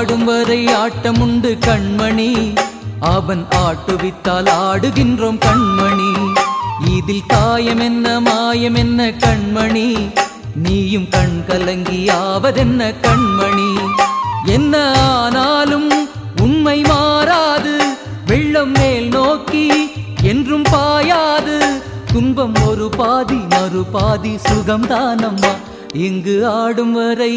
ஆடும் வரை ஆட்டமுண்டு கண்மணி, அவன் ஆட்டுவித்தால் ஆடுகின்றோம் கண்மணி. இதில் காயம் என்ன மாயம் என்ன கண்மணி, நீயும் கண் கலங்கி ஆவதென்ன கண்மணி. என்ன ஆனாலும் உண்மை மாறாது, வெள்ளம் மேல் நோக்கி என்றும் பாயாது. துன்பம் ஒரு பாதி மறு பாதி சுகம்தானம்மா. இங்கு ஆடும் வரை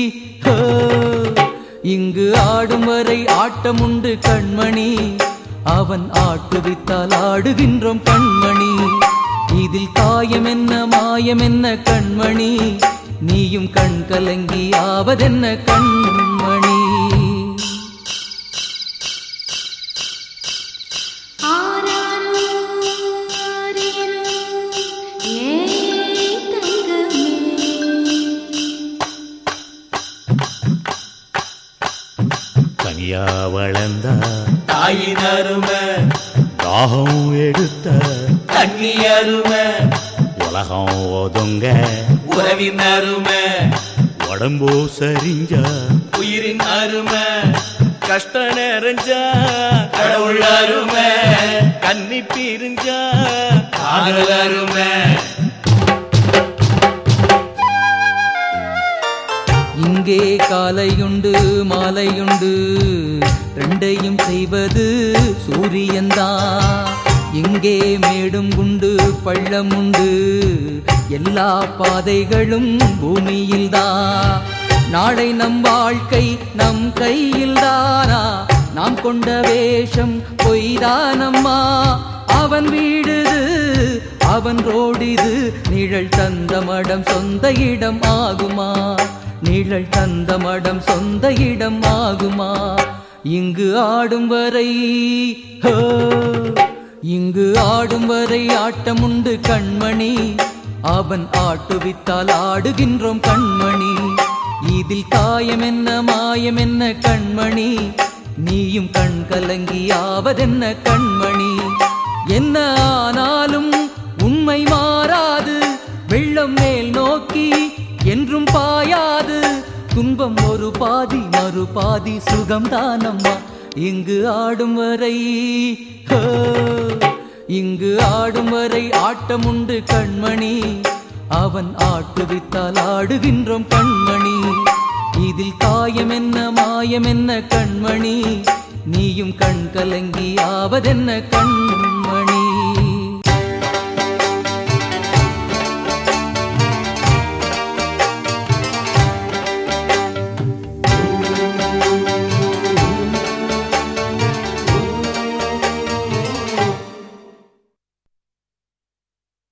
இங்கு ஆடும் வரை ஆட்டமுண்டு கண்மணி, அவன் ஆட்டுவித்தால் ஆடுகின்றோம் கண்மணி. இதில் காயம் என்ன மாயம் என்ன கண்மணி, நீயும் கண் கலங்கி ஆவதென்ன கண்மணி. தனியா வளர்ந்த தாயின் அருமை, தாகம் எடுத்த தண்ணி அருமை, உலகம் ஒதுங்க உறவின் அருமை, உடம்போ சரிஞ்ச உயிரின் அருமை, கஷ்ட நிறைஞ்சா கடவுள் அருமை, கன்னி பிரிஞ்சா காதல் அருமை. இங்கே காலையுண்டு மாலையுண்டு, ரெண்டையும் செய்வது சூரியன்தான். இங்கே மேடும் குண்டு பள்ளம் உண்டு, எல்லா பாதைகளும் பூமியில்தான். நாளை நம் வாழ்க்கை நம் கையில்தானா, நாம் கொண்ட வேஷம் பொய்தானம்மா. அவன் வீடுது அவன் ரோடிது, நிழல் தந்த மடம் சொந்த இடம் ஆகுமா, நிழல் தந்த மடம் சொந்த இடம் ஆகுமா. இங்கு ஆடும் வரை இங்கு ஆடும் வரை ஆட்டமுண்டு கண்மணி, அவன் ஆட்டுவித்தால் ஆடுகின்றோம் கண்மணி. இதில் காயம் என்ன மாயம் என்ன கண்மணி, நீயும் கண் கலங்கி ஆவதென்ன கண்மணி. என்ன ஆனாலும் உண்மை மாறாது, வெள்ளம் மேல் நோக்கி என்றும் பாயாது. துன்பம் ஒரு பாதி மறு பாதி சுகம்தானம்மா. இங்கு ஆடும் வரை இங்கு ஆடும் வரை ஆட்டமுண்டு கண்மணி, அவன் ஆட்டுவித்தால் ஆடுகின்றோம் கண்மணி. இதில் காயம் என்ன மாயம் என்ன கண்மணி, நீயும் கண் கலங்கி ஆவதென்ன கண்மணி.